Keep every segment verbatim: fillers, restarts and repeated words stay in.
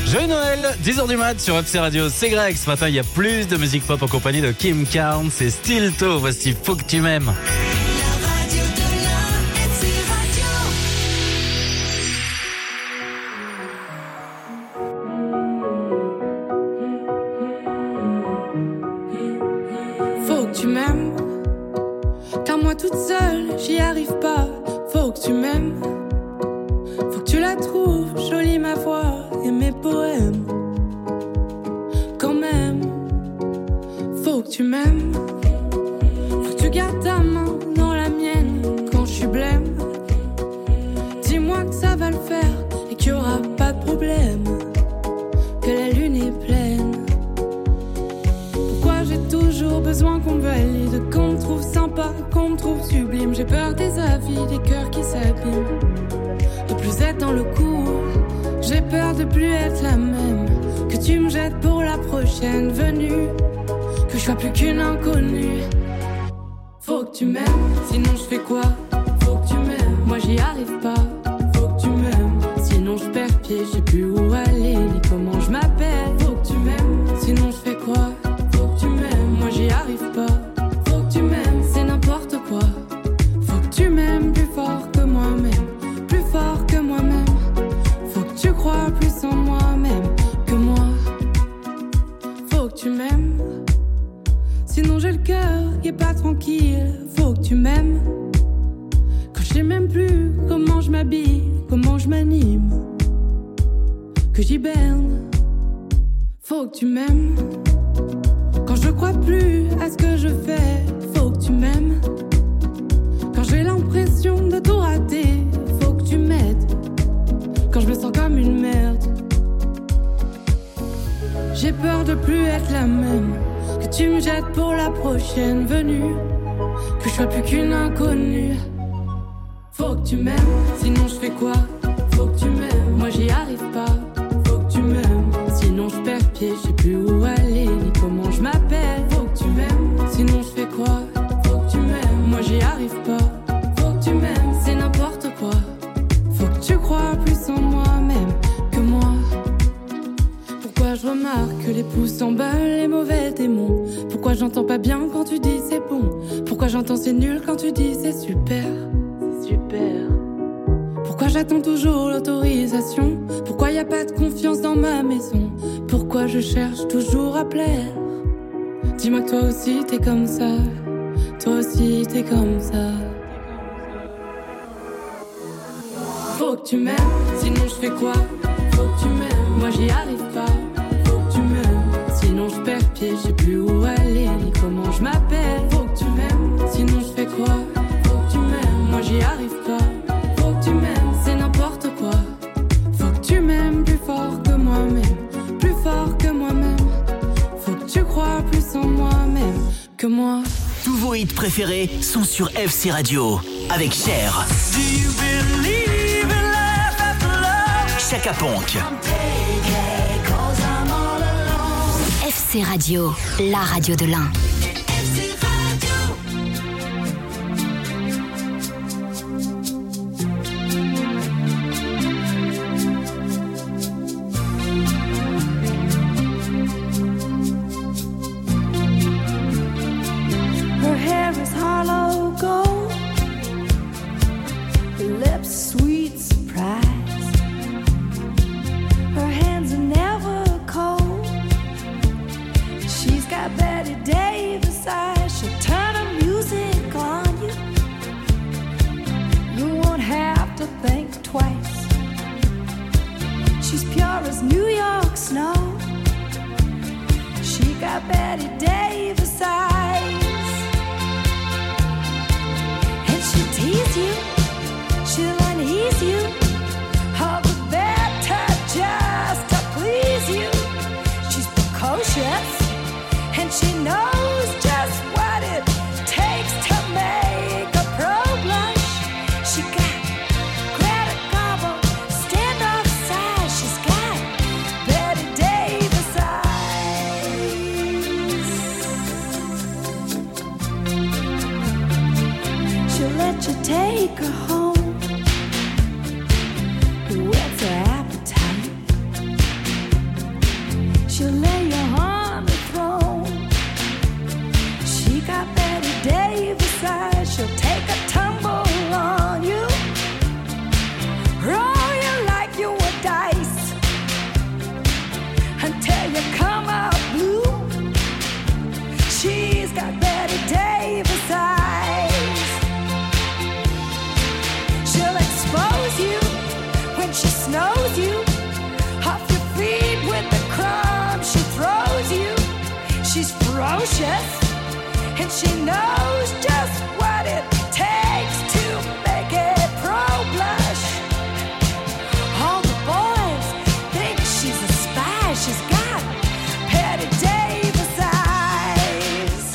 Joyeux Noël, dix heures du mat sur F C Radio, c'est Greg. Ce matin, il y a plus de musique pop en compagnie de Kim Carnes et Stilto. Voici Faut que tu m'aimes. Faut que tu m'aimes, car moi toute seule, j'y arrive pas. Faut que tu m'aimes, faut que tu la trouves jolie ma voix et mes poèmes. Quand même, faut que tu m'aimes, faut que tu gardes ta main dans la mienne quand je suis blême. Dis-moi que ça va le faire et qu'il y aura pas de problème, que la lune est pleine. Pourquoi j'ai toujours besoin qu'on me valide, qu'on me trouve sympa, qu'on me trouve sublime. J'ai peur des avis, des cœurs qui s'abîment, de plus être dans le coup. J'ai peur de plus être la même, que tu me jettes pour la prochaine venue, que je sois plus qu'une inconnue. Faut que tu m'aimes, sinon je fais quoi? Faut que tu m'aimes, moi j'y arrive pas. Faut que tu m'aimes, sinon je perds pied, je sais plus où aller, ni comment je m'appelle. Faut que tu m'aimes, sinon je fais quoi? Faut que tu m'aimes, moi j'y arrive pas. Faut que tu m'aimes, c'est n'importe quoi. Faut que tu m'aimes plus fort que moi-même, plus fort que moi-même. Faut que tu crois plus en moi-même que moi. Faut que tu m'aimes, sinon j'ai le cœur qui est pas tranquille. Faut que tu m'aimes, quand je sais même plus comment je m'habille, comment je m'anime, que j'hiberne. Faut que tu m'aimes, quand je crois plus à ce que je fais. Faut que tu m'aimes, quand j'ai l'impression de tout rater. Faut que tu m'aides, quand je me sens comme une merde. J'ai peur de plus être la même, que tu me jettes pour la prochaine venue, que je sois plus qu'une inconnue. Faut que tu m'aimes, sinon je fais quoi? Faut que tu m'aimes, moi j'y arrive pas. Faut que tu m'aimes, sinon je perds pied, je sais plus où aller, ni comment je m'appelle. Faut que tu m'aimes, sinon je fais quoi? Faut que tu m'aimes, moi j'y arrive pas. Faut que tu m'aimes, c'est n'importe quoi. Faut que tu crois plus en moi-même que moi. Pourquoi je remarque que les pouces s'emballent, les mauvais démons? Pourquoi j'entends pas bien quand tu dis c'est bon? Pourquoi j'entends c'est nul quand tu dis c'est super? C'est super. Pourquoi j'attends toujours l'autorisation? Pourquoi y a pas de confiance dans ma maison? Pourquoi je cherche toujours à plaire? Dis-moi que toi aussi t'es comme ça, toi aussi t'es comme ça. Faut que tu m'aimes, sinon je fais quoi? Faut que tu m'aimes, moi j'y arrive pas. Faut que tu m'aimes, sinon je perds pied, je sais plus où aller, ni comment je m'appelle. Faut que tu m'aimes, sinon je fais quoi? Faut que tu m'aimes, moi j'y arrive pas. Faut que tu m'aimes, c'est n'importe quoi. Faut que tu m'aimes plus fort que moi-même, plus fort que moi-même. Faut que tu crois plus en moi-même que moi. Tous vos hits préférés sont sur F C Radio avec Cher. Do you believe in life after love? Chaka Ponk. F C Radio, la radio de l'Ain. Her hair is hollow gold, her lips sweet surprise. Her hands are never cold. She's got Betty Davis eyes. She'll turn her music on you. You won't have to think twice. She's pure as New York snow. She got Betty Davis eyes. And she'll tease you, she'll unease you, all the better just to please you. She's precocious, and she knows just what it takes to make a pro blush. She got Greta Garbo, standoff size. She's got Betty Davis eyes. she snows you off your feet with the crumbs she throws you. She's ferocious and she knows just what it takes to make it pro blush. All the boys think she's a spy. She's got Betty Davis eyes.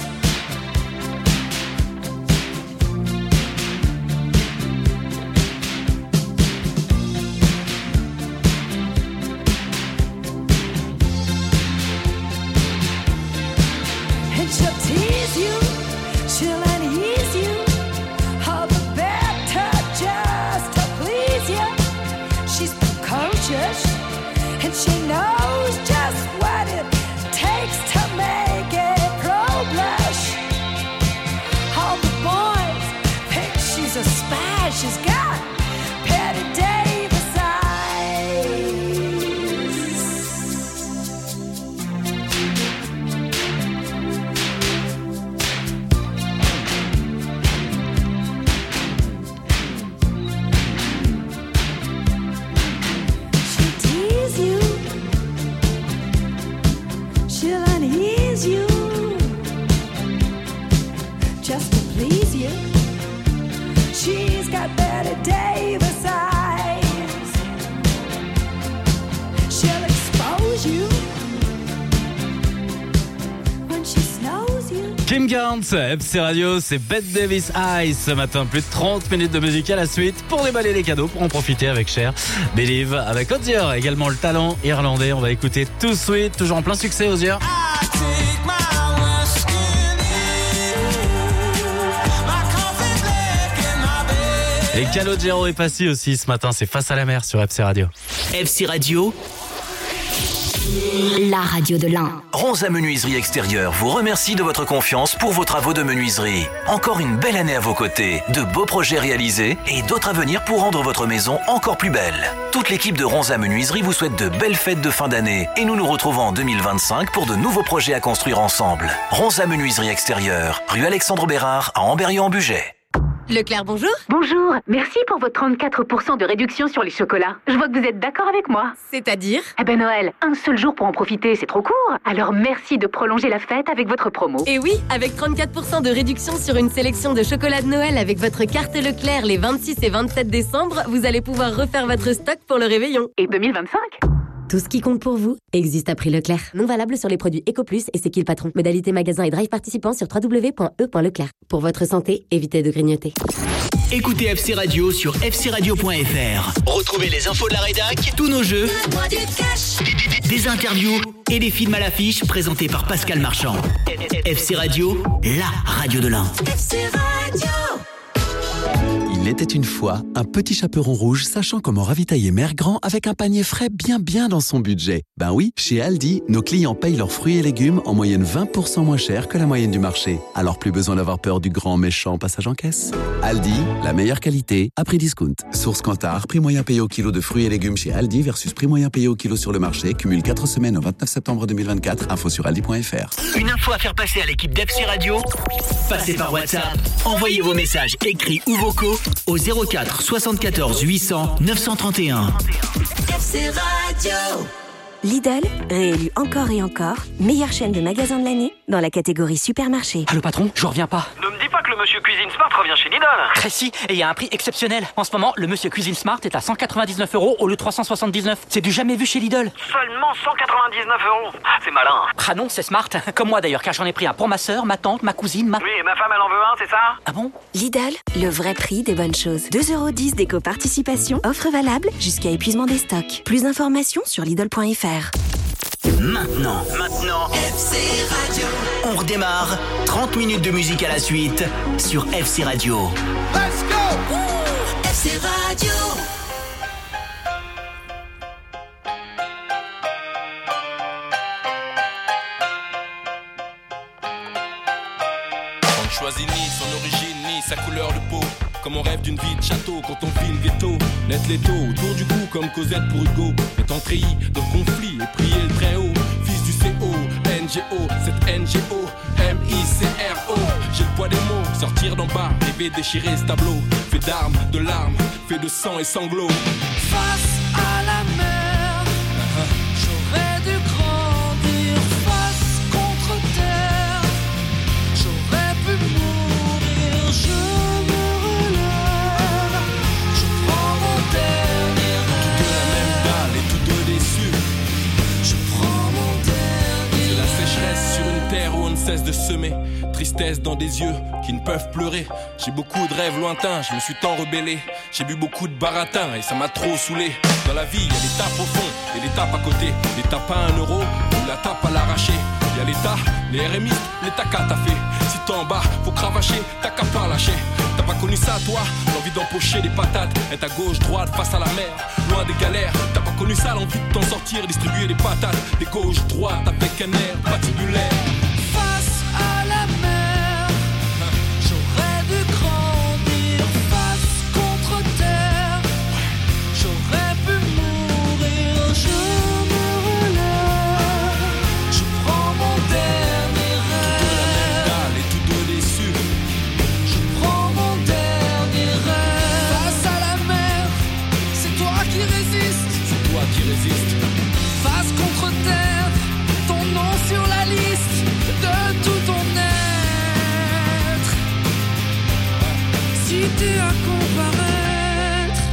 And she'll tease you, she'll unease you, all the better just to please you. She's precocious, and she knows just what it takes to make it pro blush. All the boys think she's a spy. She's got Betty Davis eyes. She'll tease you, she'll unease you, just to please you. She's got Betty Davis eyes. She'll expose you when she snows you. Kim Carnes, F C Radio, c'est Bette Davis Eyes ce matin. Plus de trente minutes de musique à la suite pour déballer les cadeaux, pour en profiter avec Cher. Believe avec Ozzy, également le talent irlandais. On va écouter Too Sweet, toujours en plein succès Ozzy. Et Calogero est passé aussi ce matin, c'est Face à la mer sur F C Radio. F C Radio, La radio de l'Ain. Ronza Menuiserie Extérieure vous remercie de votre confiance pour vos travaux de menuiserie. Encore une belle année à vos côtés, de beaux projets réalisés et d'autres à venir pour rendre votre maison encore plus belle. Toute l'équipe de Ronza Menuiserie vous souhaite de belles fêtes de fin d'année et nous nous retrouvons en deux mille vingt-cinq pour de nouveaux projets à construire ensemble. Ronza Menuiserie Extérieure, rue Alexandre Bérard à Amberieu-en-Bugey. Leclerc, bonjour. Bonjour, merci pour votre trente-quatre pour cent de réduction sur les chocolats. Je vois que vous êtes d'accord avec moi. C'est-à-dire ? Eh ben Noël, un seul jour pour en profiter, c'est trop court. Alors merci de prolonger la fête avec votre promo. Et oui, avec trente-quatre pour cent de réduction sur une sélection de chocolat de Noël avec votre carte Leclerc les vingt-six et vingt-sept décembre, vous allez pouvoir refaire votre stock pour le réveillon. Et deux mille vingt-cinq ? Tout ce qui compte pour vous existe à prix Leclerc. Non valable sur les produits EcoPlus et C'est qui le patron. Modalité magasin et drive participant sur w w w point e point leclerc. Pour votre santé, évitez de grignoter. Écoutez F C Radio sur f c radio point f r. Retrouvez les infos de la rédac, tous nos jeux, des interviews et des films à l'affiche présentés par Pascal Marchand. F C Radio, la radio de l'Ain. F C Radio. Il était une fois un petit chaperon rouge sachant comment ravitailler Mère Grand avec un panier frais bien bien dans son budget. Ben oui, chez Aldi, nos clients payent leurs fruits et légumes en moyenne vingt pour cent moins cher que la moyenne du marché. Alors plus besoin d'avoir peur du grand méchant passage en caisse. Aldi, la meilleure qualité à prix discount. Source Kantar, prix moyen payé au kilo de fruits et légumes chez Aldi versus prix moyen payé au kilo sur le marché. Cumule quatre semaines au vingt-neuf septembre deux mille vingt-quatre. Info sur aldi point f r. Une info à faire passer à l'équipe d'F C Radio. Passez par WhatsApp. Envoyez vos messages écrits ou vocaux au zéro quatre soixante-quatorze huit cents neuf cent trente et un. F C Radio. Lidl, réélu encore et encore, meilleure chaîne de magasins de l'année dans la catégorie supermarché. Ah, le patron, je reviens pas. Ne me dis pas que le monsieur Cuisine Smart revient chez Lidl. Précis, et il y a un prix exceptionnel. En ce moment, le monsieur Cuisine Smart est à cent quatre-vingt-dix-neuf euros au lieu de trois cent soixante-dix-neuf. C'est du jamais vu chez Lidl. Seulement cent quatre-vingt-dix-neuf euros. C'est malin. Ah non, c'est smart. Comme moi d'ailleurs, car j'en ai pris un pour ma sœur, ma tante, ma cousine, ma... Oui, et ma femme elle en veut un, c'est ça? Ah bon? Lidl, le vrai prix des bonnes choses. deux euros dix d'éco-participation, offre valable jusqu'à épuisement des stocks. Plus d'informations sur lidl point f r. Maintenant, maintenant, F C Radio. On redémarre. trente minutes de musique à la suite sur F C Radio. Let's go. Ouh, F C Radio. On ne choisit ni son origine ni sa couleur de peau. Comme on rêve d'une vie de château quand on vit le ghetto. Naître les taux autour du cou comme Cosette pour Hugo. Étant treillis de conflits et prier le très haut. Fils du C O, N G O, cette N G O, M I C R O. J'ai le poids des mots, sortir d'en bas, rêver déchirer ce tableau. Fait d'armes, de larmes, fait de sang et sanglots. Face de semer tristesse dans des yeux qui ne peuvent pleurer. J'ai beaucoup de rêves lointains, je me suis tant rebellé. J'ai bu beaucoup de baratin et ça m'a trop saoulé. Dans la vie, y'a des tapes au fond et des tapes à côté. Les tapes à un euro ou la tape à l'arraché. Y'a l'État, les R M I, les tacas t'as fait. Si t'es en bas, faut cravacher, t'as qu'à pas lâcher. T'as pas connu ça toi, l'envie d'empocher des patates. Être à gauche, droite, face à la mer, loin des galères. T'as pas connu ça, l'envie de t'en sortir, distribuer des patates. Des gauches, droites, avec un air patibulaire. Face à la mer, j'aurais dû grandir. Face contre terre, j'aurais pu mourir. Je me relève, je prends mon dernier rêve. Et tous deux déçus, je prends mon dernier rêve. Face à la mer, c'est toi qui résistes. C'est toi qui résistes. Face contre terre, ton nom sur la liste de tout ton être. Si t'es à comparaître,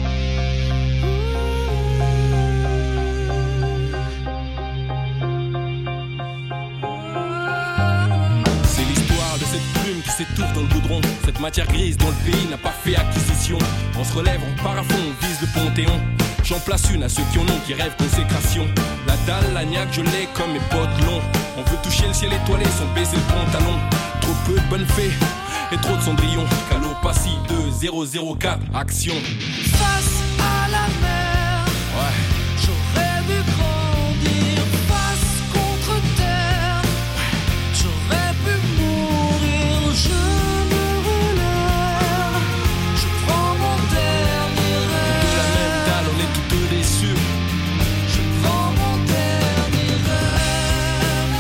c'est l'histoire de cette plume qui s'étouffe dans le goudron. Cette matière grise dont le pays n'a pas fait acquisition. On se relève, on part à fond, on vise le Panthéon. J'en place une à ceux qui en ont, qui rêvent consécration. La dalle, la niaque, je l'ai comme mes potes longs. On veut toucher le ciel étoilé sans baisser le pantalon. Trop peu de bonnes fées et trop de cendrillon. Calopassi deux zéro zéro quatre, action. face à la mer, Ouais. j'aurais dû grandir. Face contre terre, j'aurais pu mourir. Je me relève, je prends mon dernier rêve. De la même dalle, on est tous deux déçus. Je prends mon dernier rêve.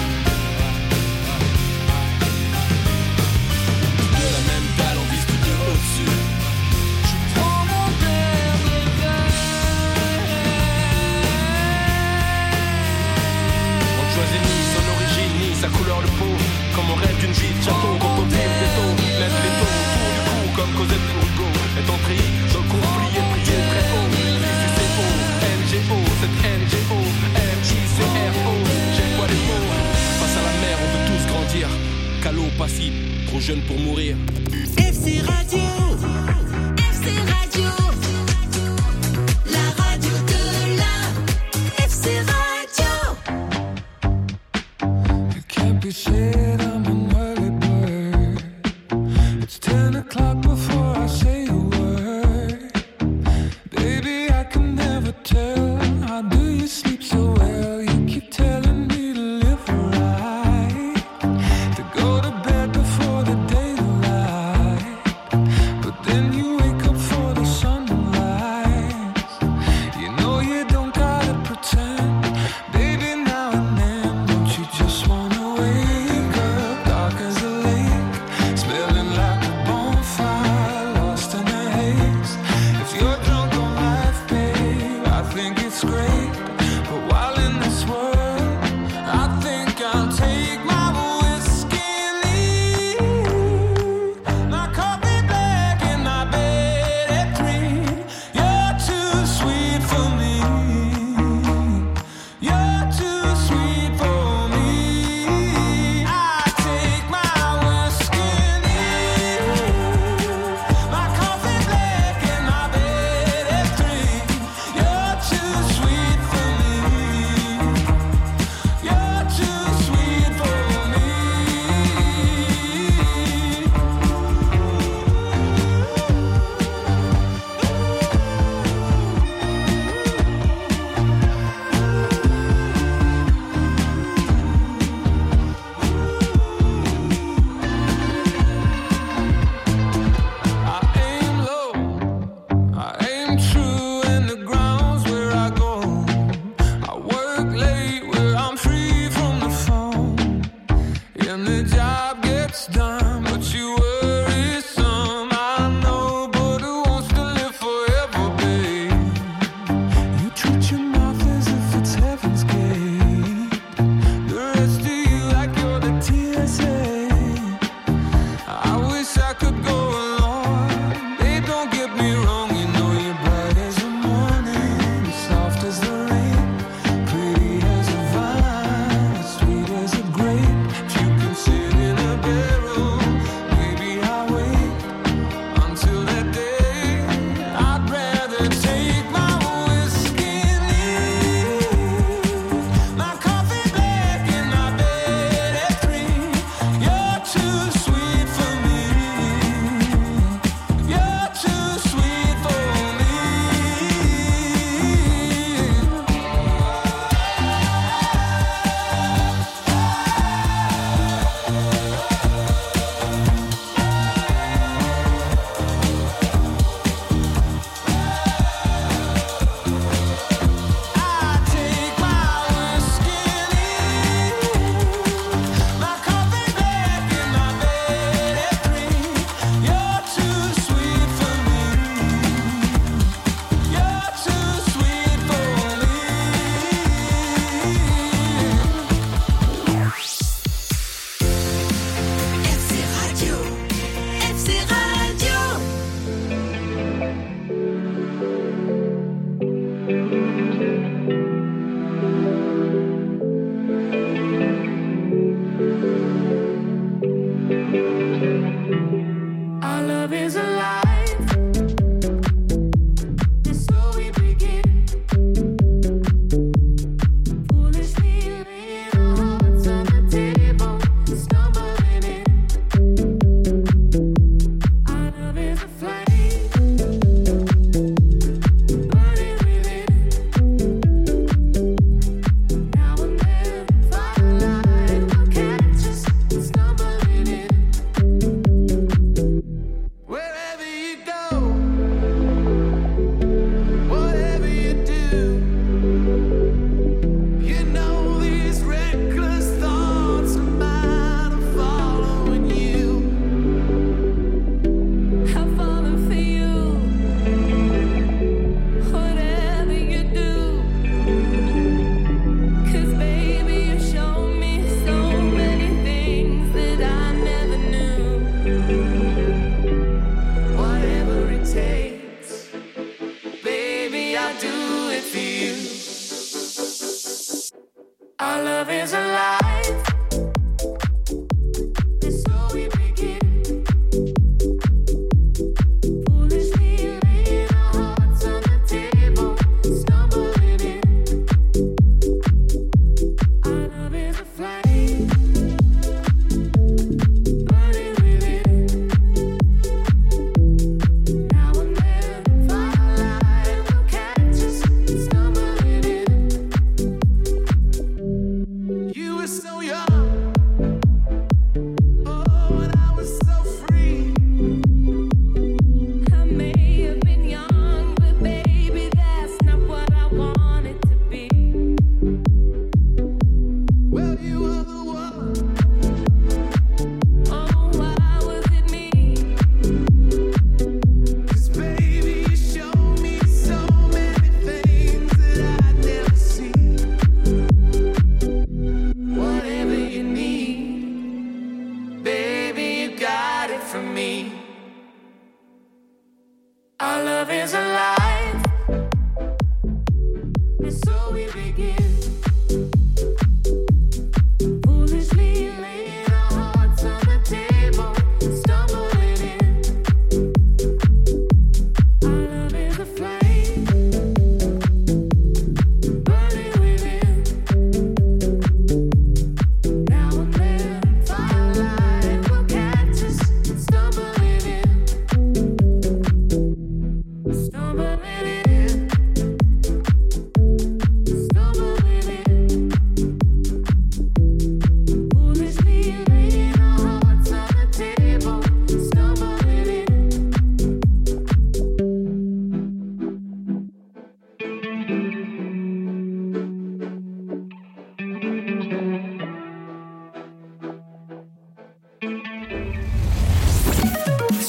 De la même dalle, on vise tous deux au-dessus. Je prends mon dernier rêve. On ne choisit ni son origine, ni sa couleur de peau. Comme on rêve d'une vie de château, quand on vire des taux. Lève les taux autour du cou, comme Cosette pour Hugo. Est entré dans le conflit et prié très haut. Fils du C O, N G O, cette N G O, M I C R O. J'ai le poids des mots. Face à la mer, on veut tous grandir. Calo, passif, trop jeune pour mourir. F C Radio, F C Radio, la radio de la F C Radio. It can't be said I'm an early bird. It's ten o'clock before I say a word. Baby, I can never tell. How do you sleep so well? You keep telling me to live right, to go to bed before the daylight. But then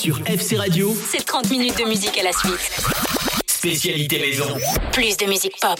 Sur F C Radio, c'est trente minutes de musique à la suite. spécialité maison. Plus de musique pop.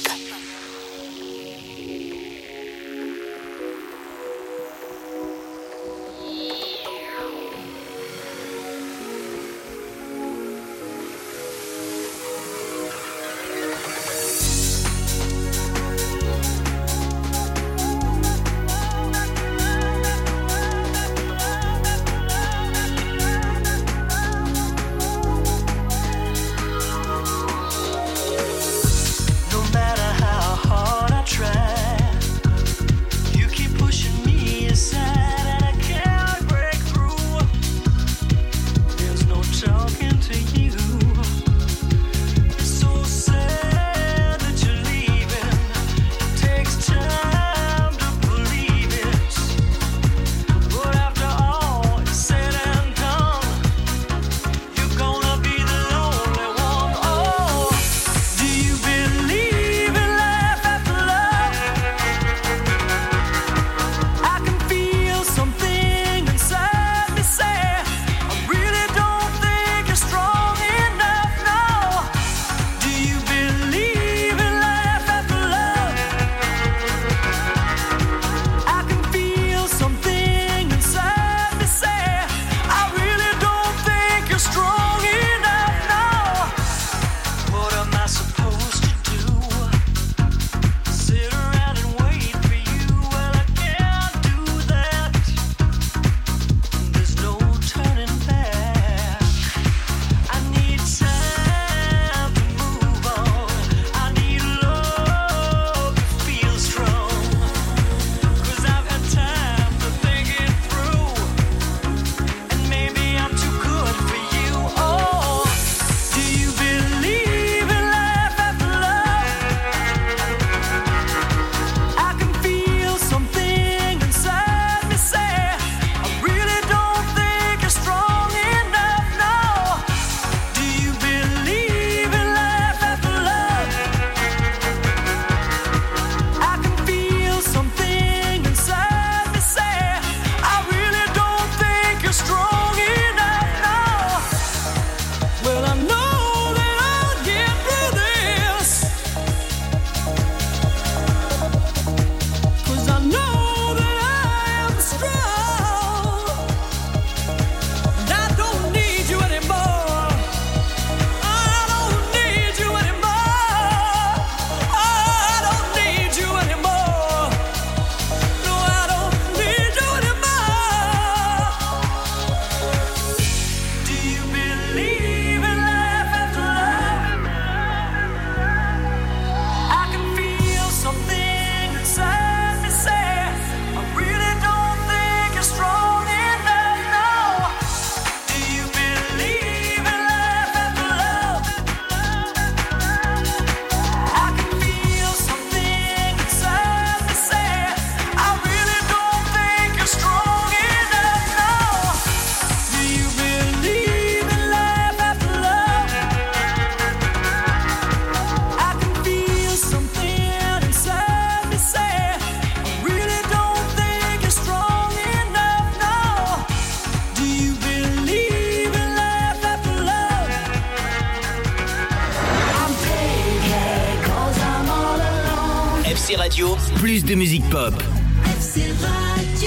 Radio, plus de musique pop. F C Radio.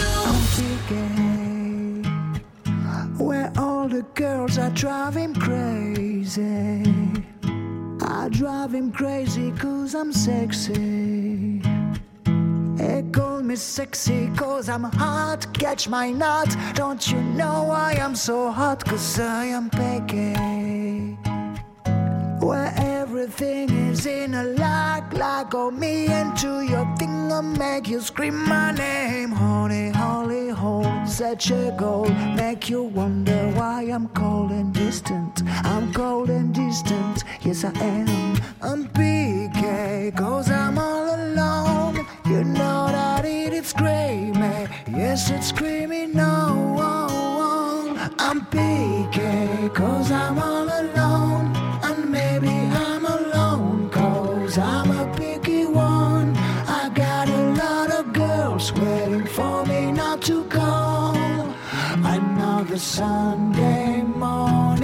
Where all the girls are driving crazy. I drive him crazy cause I'm sexy. They call me sexy cause I'm hot. Catch my nut. Don't you know I am so hot cause I am picky. Where everything is in a lock, lock on me into your thing, I'll make you scream my name. Honey, holy hole, such a goal, make you wonder why I'm cold and distant. I'm cold and distant, yes I am. I'm P K, cause I'm all alone. You know that it is screaming, yes it's screaming no. I'm P K, cause I'm all alone. And maybe I'm alone, cause I'm a picky one. I got a lot of girls waiting for me not to call. Another Sunday morning.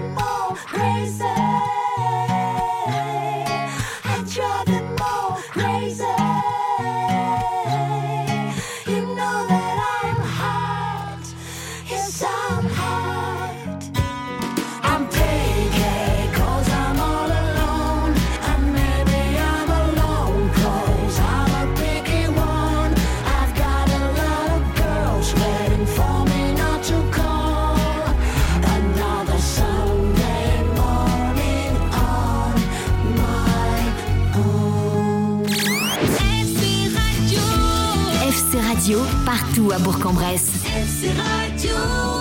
them all crazy. I drive them all crazy. You know that I'm hot. Yes, I'm hot. I'm picky 'cause I'm all alone. And maybe I'm alone 'cause I'm a picky one. I've got a lot of girls waiting for me not to call. Another Sunday morning on my own. F C Radio. F C Radio, partout à Bourg-en-Bresse. F C Radio.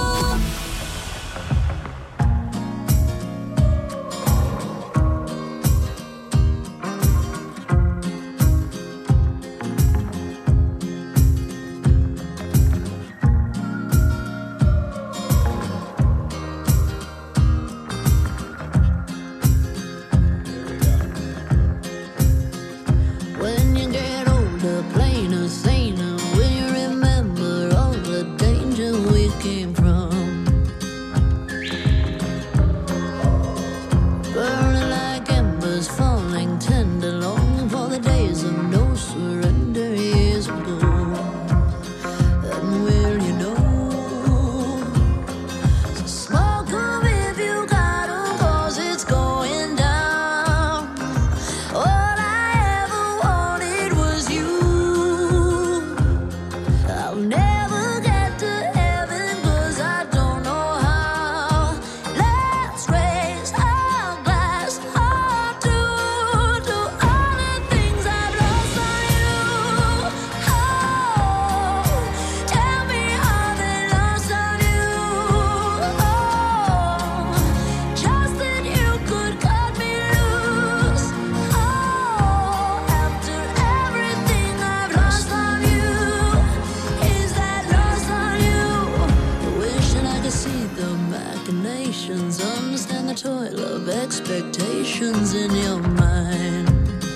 When you get older, plainer, saner, will you remember all the danger we came from? Burning like embers, falling tender, longing for the days of no surrender years ago. And will you know? So smoke 'em if you got 'em, 'cause it's going down. All I ever wanted was you. I'll never get to heaven 'cause I don't know how. Let's raise our glass up to, to all the things I've lost on you. Oh, tell me how they lost on you. Oh, just that you could cut me loose. Oh, after everything I've lost on you, is that lost on you? Wishing I could see the machinations, understand the toil of expectations in your mind.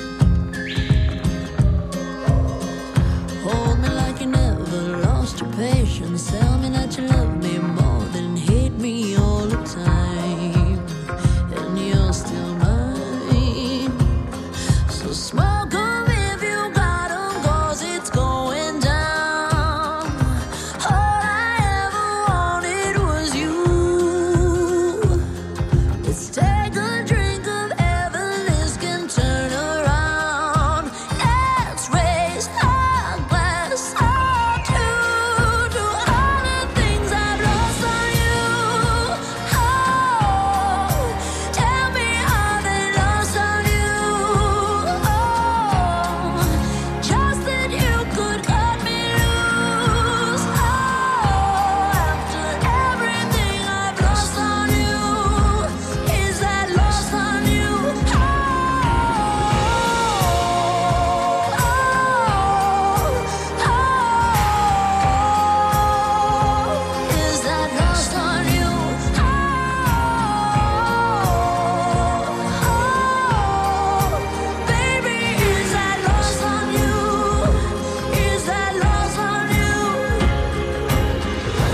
Hold me like you never lost your patience. Tell me that you love me more than hate me all the time. And you're still mine. So smoke 'em if you got 'em, 'cause it's going down. All I ever wanted was you. Let's take a drink of heaven, this can turn around. Let's raise our glass up to, to all the things I've lost on you. Oh, tell me how they lost on you. Oh, just that you could cut me loose. Oh, after everything I've lost on you, is that lost on you? Oh, oh, is that lost on you? Oh, baby, is that lost on you? Is that lost on you?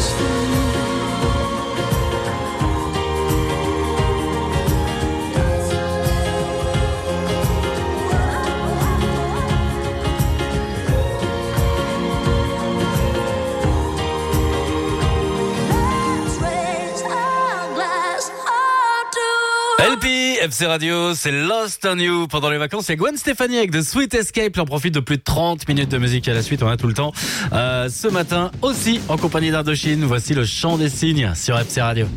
Let's raise our glass up to. L P, F C Radio, c'est Lost on You. Pendant les vacances, il y a Gwen Stefani avec The Sweet Escape. On profite de plus de trente minutes de musique à la suite. On a tout le temps. Euh, ce matin, aussi en compagnie d'Indochine, voici le chant des cygnes sur F C Radio.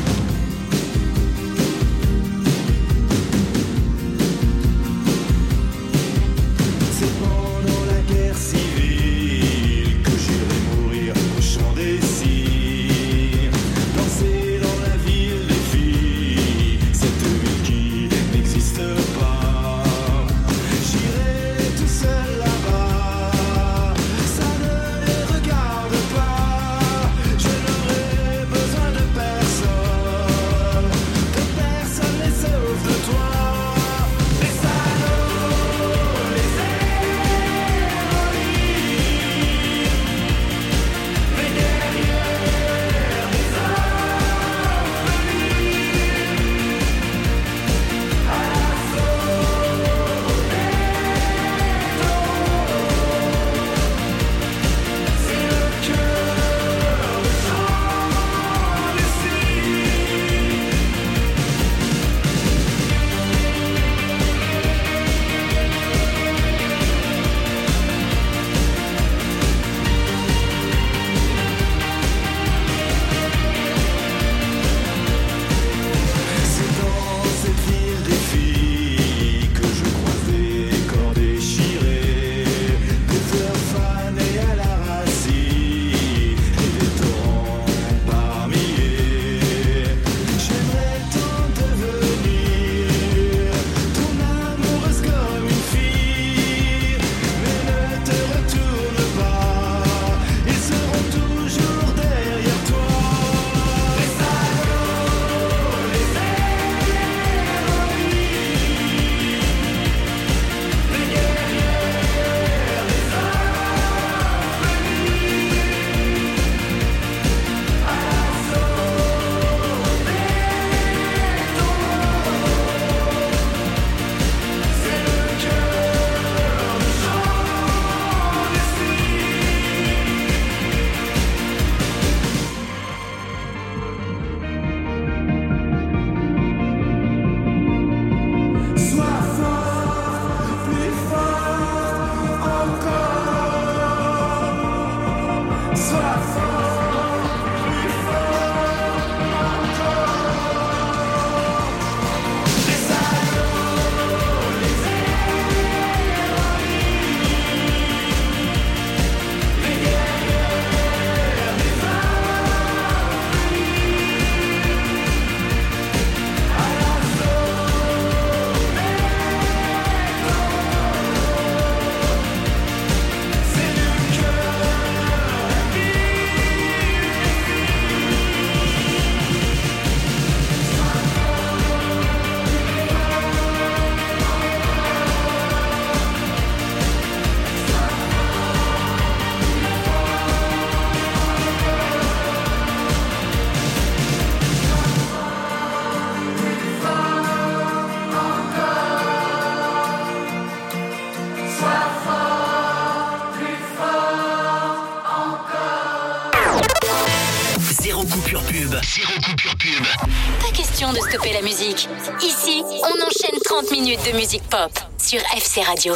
C'est pendant la guerre civile que j'irai mourir au chant des cygnes. Danser dans la ville des filles, cette ville qui n'existe pas. J'irai tout seul là-bas, ça ne les regarde pas. Je n'aurai besoin de personne. question de stopper la musique. Ici, on enchaîne trente minutes de musique pop sur F C Radio.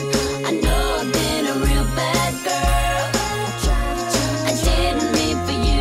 I didn't mean for you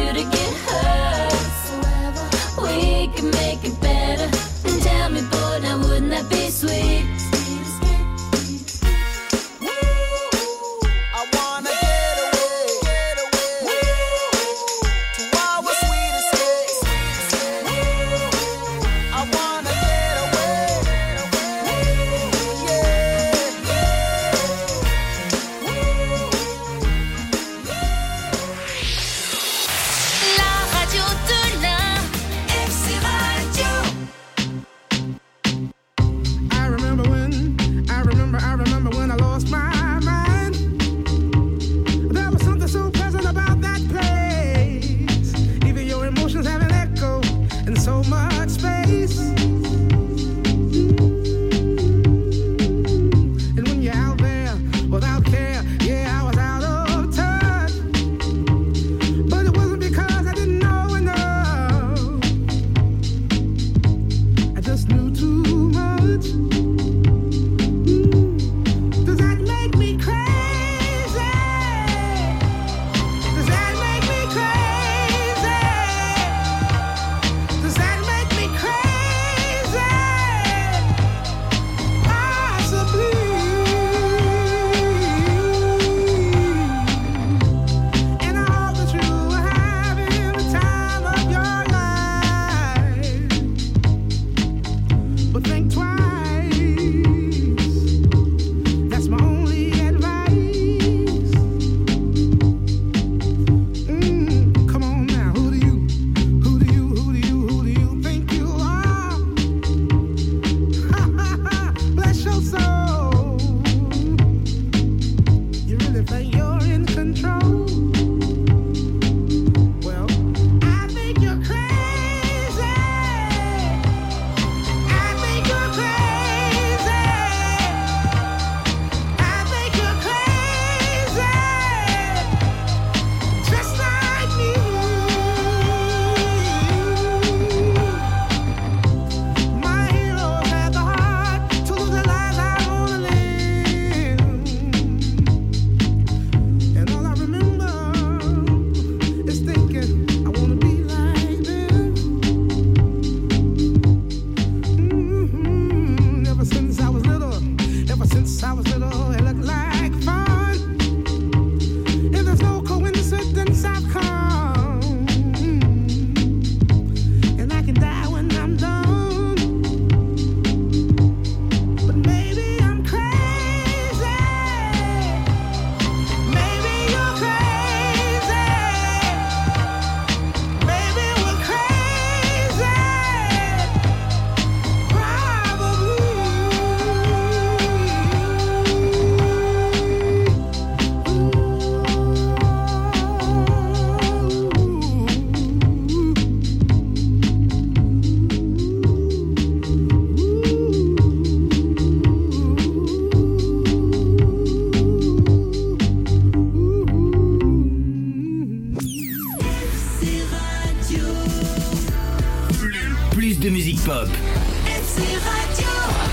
de musique pop. F C Radio.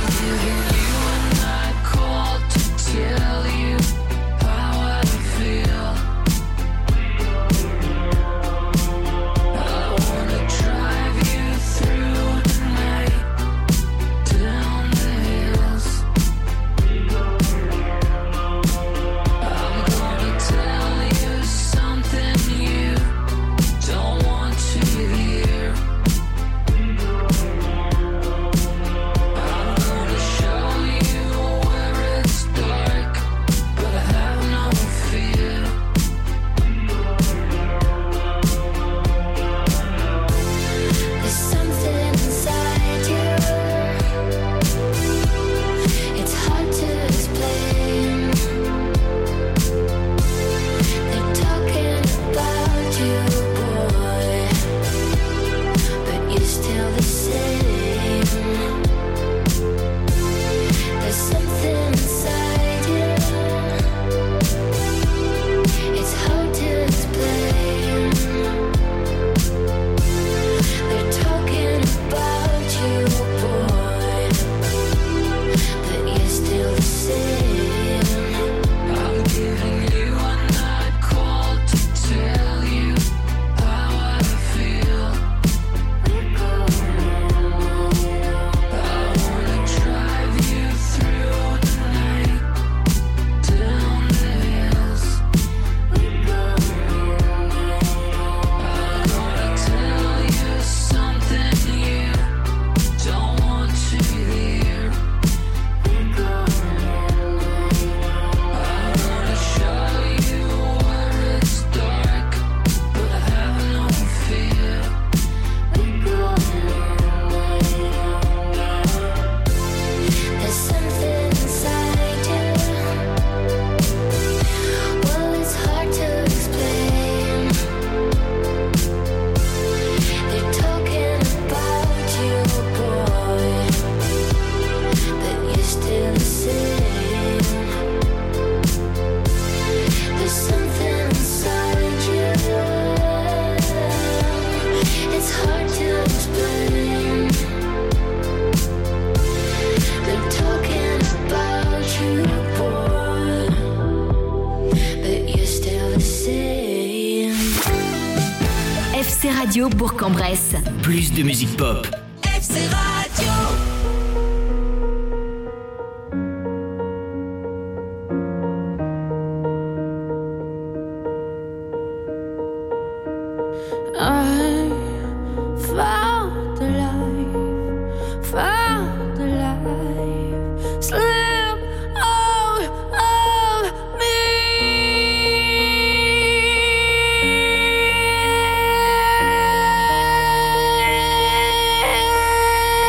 Tell you how I feel. I wanna drive you through the night, down the hills. I'm gonna tell you something you don't want to hear. I'm gonna show you where it's dark, but I have no fear. There's something inside you. It's hard to explain. They're talking about you, boy, but you're still the same. There's something inside you. It's hard to explain. They're talking about you, boy, but you're still the same. I'm giving you a night call to tell you how I feel. I wanna drive you through the night, down the hills. I'm gonna tell you something you don't want to hear. I'm gonna show you where it's dark, but I have no fear. There's something inside you. Well, it's hard to explain. They're talking about you, boy, but you're still the same. There's something inside you. It's hard to explain. They're talking about you, boy, but you're still the same. F C Radio Bourg-en-Bresse. Plus de musique pop. F C Radio. I found the life, found the life, slip out of me.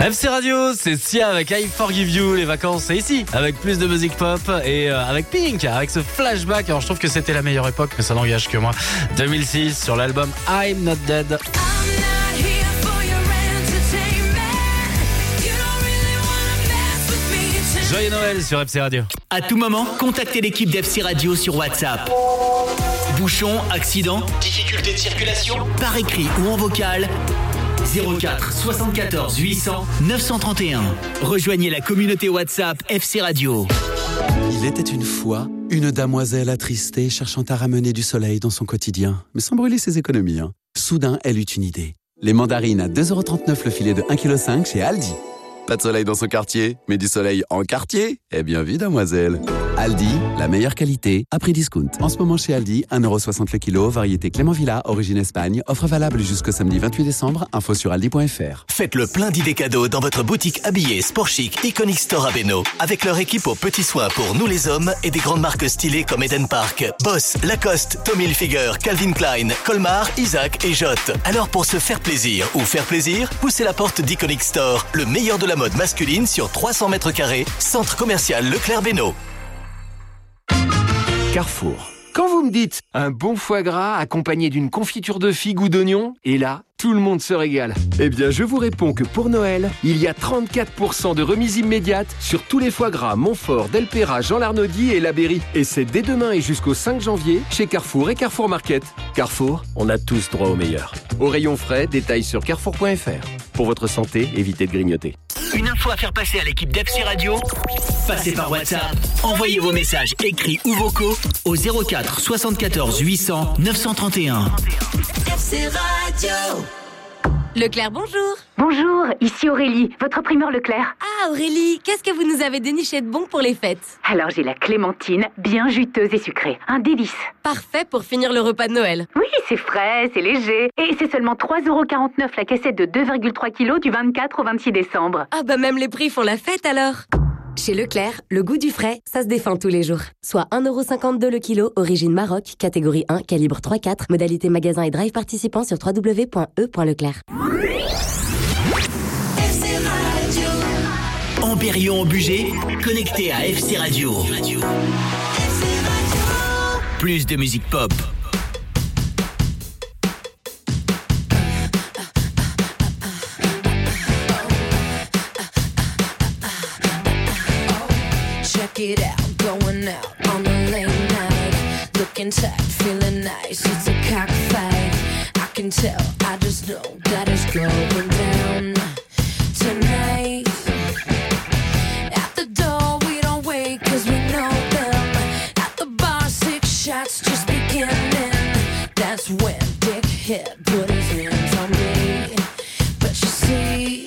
F C Radio, c'est Sia avec I Forgive You. Les vacances, c'est ici, avec plus de musique pop et euh, avec Pink, avec ce flashback. Alors je trouve que c'était la meilleure époque, mais ça n'engage que moi. deux mille six sur l'album I'm Not Dead. Joyeux Noël sur F C Radio. À tout moment, contactez l'équipe d'F C Radio sur WhatsApp. Bouchon, accident, difficulté de circulation, par écrit ou en vocal, zéro quatre soixante-quatorze huit cents neuf cent trente et un. Rejoignez la communauté WhatsApp F C Radio. Il était une fois une damoiselle attristée cherchant à ramener du soleil dans son quotidien, mais sans brûler ses économies. Hein. Soudain, elle eut une idée. Les mandarines à deux euros trente-neuf le filet de un virgule cinq kilos chez Aldi. Pas de soleil dans son quartier, mais du soleil en quartier? Eh bien vu, damoiselle. Aldi, la meilleure qualité, à prix discount. En ce moment chez Aldi, un euro soixante le kilo, variété Clément Villa, origine Espagne, offre valable jusqu'au samedi vingt-huit décembre, info sur aldi point f r. Faites le plein d'idées cadeaux dans votre boutique habillée Sport Chic Iconic Store à Bénaud. Avec leur équipe aux petits soins pour nous les hommes et des grandes marques stylées comme Eden Park, Boss, Lacoste, Tommy Hilfiger, Calvin Klein, Colmar, Isaac et Jot. Alors pour se faire plaisir ou faire plaisir, poussez la porte d'Iconic Store, le meilleur de la mode masculine sur trois cents mètres carrés, centre commercial Leclerc Bénaud. Carrefour. Quand vous me dites un bon foie gras accompagné d'une confiture de figues ou d'oignons, et là, tout le monde se régale. Eh bien, je vous réponds que pour Noël, il y a trente-quatre pour cent de remise immédiate sur tous les foie gras Montfort, Delpera, Jean Larnaudy et La Berry. Et c'est dès demain et jusqu'au cinq janvier chez Carrefour et Carrefour Market. Carrefour, on a tous droit au meilleur. Au rayon frais, détails sur carrefour point f r. Pour votre santé, évitez de grignoter. Une info à faire passer à l'équipe d'F C Radio? Passez par WhatsApp. Envoyez vos messages écrits ou vocaux au zéro quatre soixante-quatorze huit cents neuf cent trente et un. F C Radio. Leclerc, bonjour. Bonjour, ici Aurélie, votre primeur Leclerc. Ah Aurélie, qu'est-ce que vous nous avez déniché de bon pour les fêtes? Alors j'ai la clémentine, bien juteuse et sucrée, un délice. Parfait pour finir le repas de Noël. Oui, c'est frais, c'est léger. Et c'est seulement trois euros quarante-neuf la cassette de deux virgule trois kilos du vingt-quatre au vingt-six décembre. Ah bah même les prix font la fête alors. Chez Leclerc, le goût du frais, ça se défend tous les jours. Soit un euro cinquante-deux le kilo, origine Maroc, catégorie un, calibre trois quatre, modalité magasin et drive participant sur w w w point e point leclerc. En Périon, en Bugey, connecté à F C Radio. Plus de musique pop. Check it out, going out on a late night. Looking tight, feeling nice, it's a cockfight. I can tell, I just know that it's going down tonight. At the door, we don't wait cause we know them. At the bar, six shots just beginning. That's when Dick hit, put his hands on me. But you see,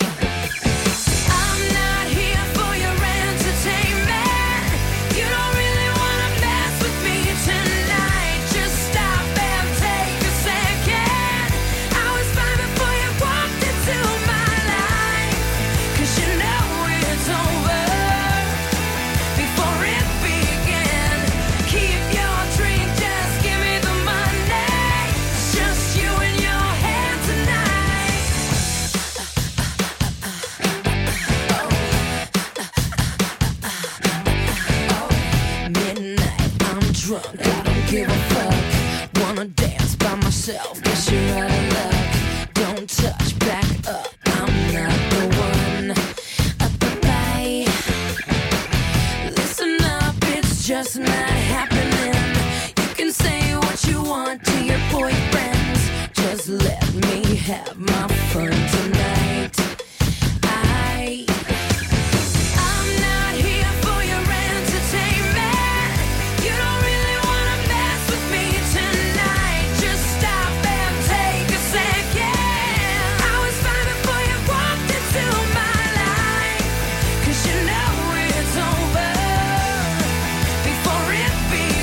I don't give a fuck. Wanna dance by myself, guess you're out of luck. Don't touch, back up, I'm not the one. Up the bay. Listen up, it's just not happening. You can say what you want to your boyfriends. Just let me have my fun tonight. I be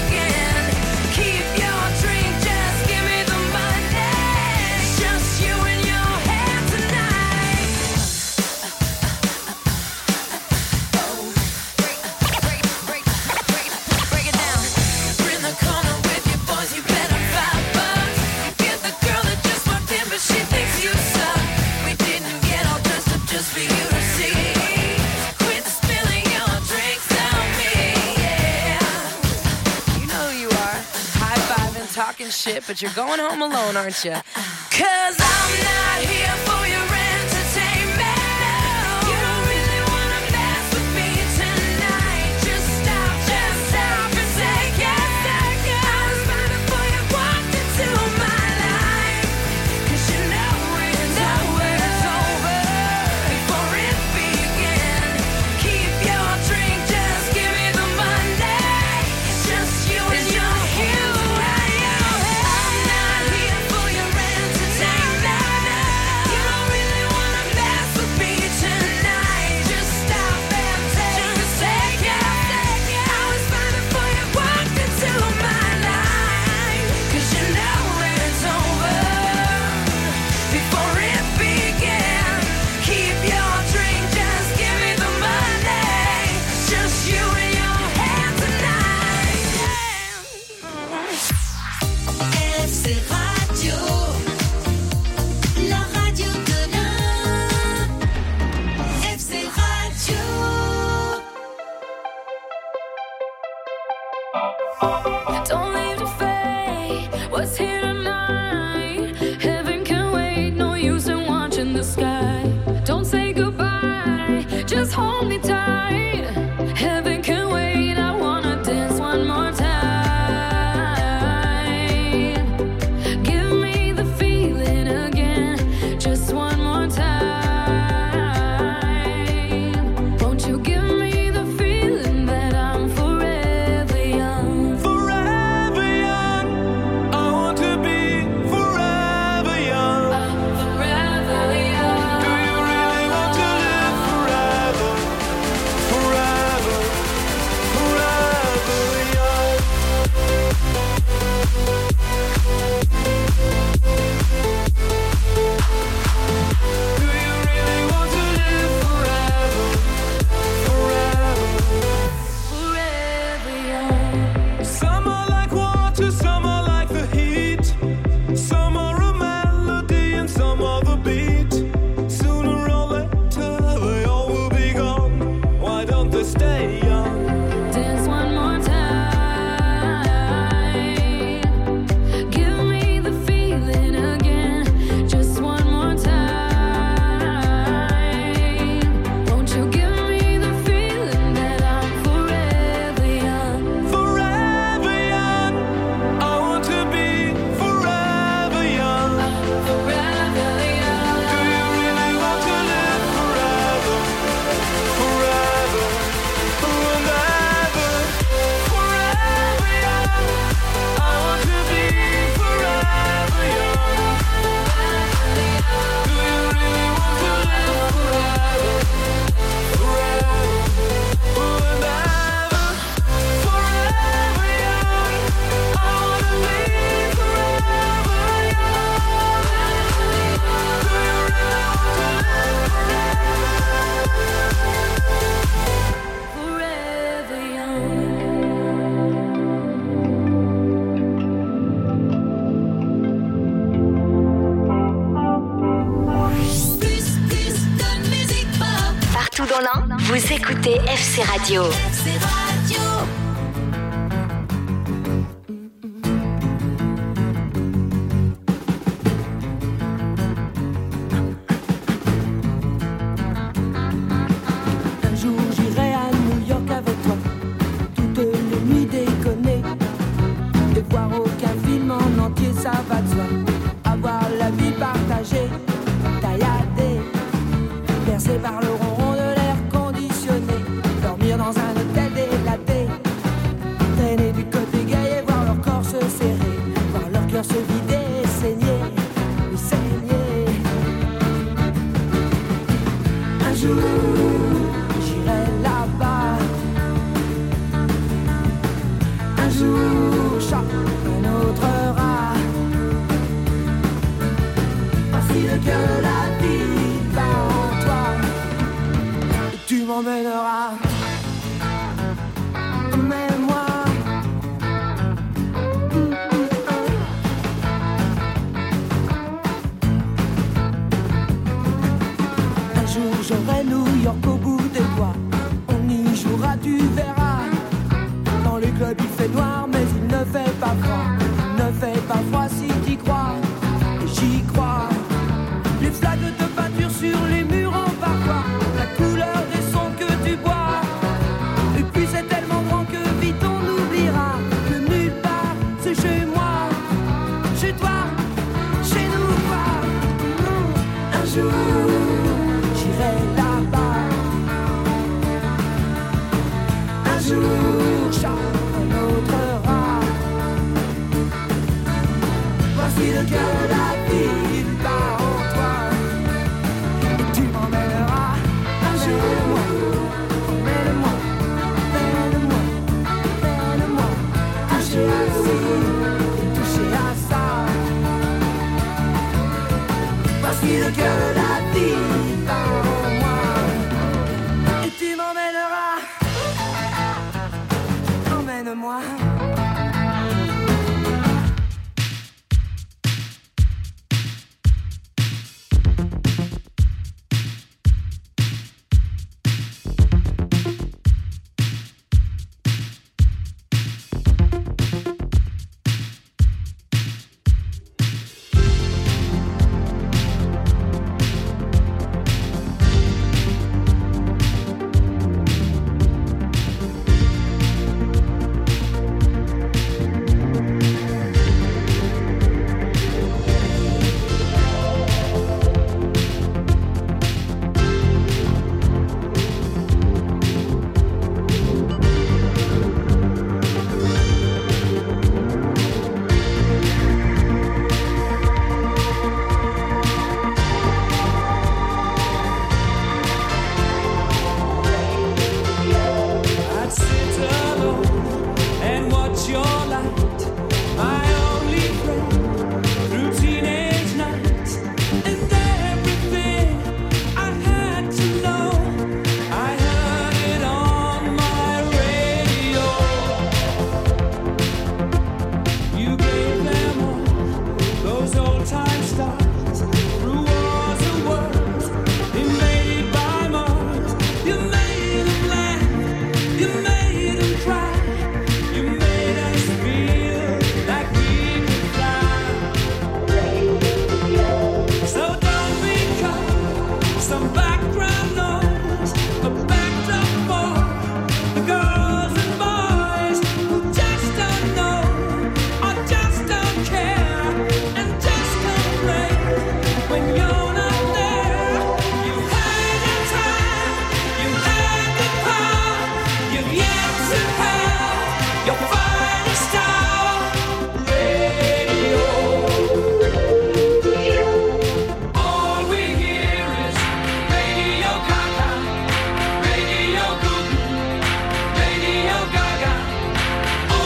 talking shit, but you're going home alone, aren't you? Cause I'm not here for your entertainment. No. You don't really wanna mess with me tonight. Just stop, just stop and take a second. I was fine before you walked into my life. Cause you know it's over, it's over before it began. Keep your drink, just give me the money. It's just you and your hue. I'm not here for your entertainment. You don't really wanna mess with me tonight. Just stop and take a second. I was fine before you walked into my life. Cause you know it's over before it began. Keep your drink, just give me the money. It's just you and your hand tonight. F C Radio, la radio de l'Ain. F C Radio. Don't leave the fate. What's here tonight? Heaven can wait. No use in watching the sky. Don't say goodbye. Just hold me tight. Heaven can wait. I wanna dance one more time. Give me the feeling again. Just one more time. Won't you give me the feeling that I'm forever young? Forever young. I want to be forever young. Forever young. Do you really want to live forever? Forever, forever young. Do you really want to live forever? Forever. Forever young. Some are like water, some are like the heat. Some are a melody and some are the beat. Sooner or later they all will be gone. Why don't they stay young? Dance one more time. Give me the feeling again. Just one more time. Won't you give me the feeling that I'm forever young? Forever young. I want to be forever young. Forever young. Do you really want to live forever? Forever, forever, forever young. I want to be forever young. Do you really want to live forever? Forever, forever, forever young. I want to be forever young. Do you really want to live Forever young. Plus, plus de musique pop. Partout dans l'Ain, vous écoutez F C Radio. F C Radio. Un jour j'irai à New York avec toi, toutes les nuits déconner, et voir aucun film en entier, ça va de soi. Avoir la vie partagée, tailladée, bercée par le ronron de l'air conditionné, dormir dans un hôtel délaté, traîner du côté gay et voir leur corps se serrer, voir leur cœur se vider et saigner, et saigner. Un jour, j'irai là-bas. Un jour, choc, un autre rat. Voici le cœur de la vie va en toi. Et tu m'emmèneras. Emmène-moi. Un jour, j'aurai New York au bout des doigts. On y jouera, tu verras. Dans les clubs, il fait noir, mais il ne fait pas froid. Il ne fait toucher à ci, toucher à ça. Voici le cœur de la vie dans moi. Et tu m'emmèneras, emmène-moi.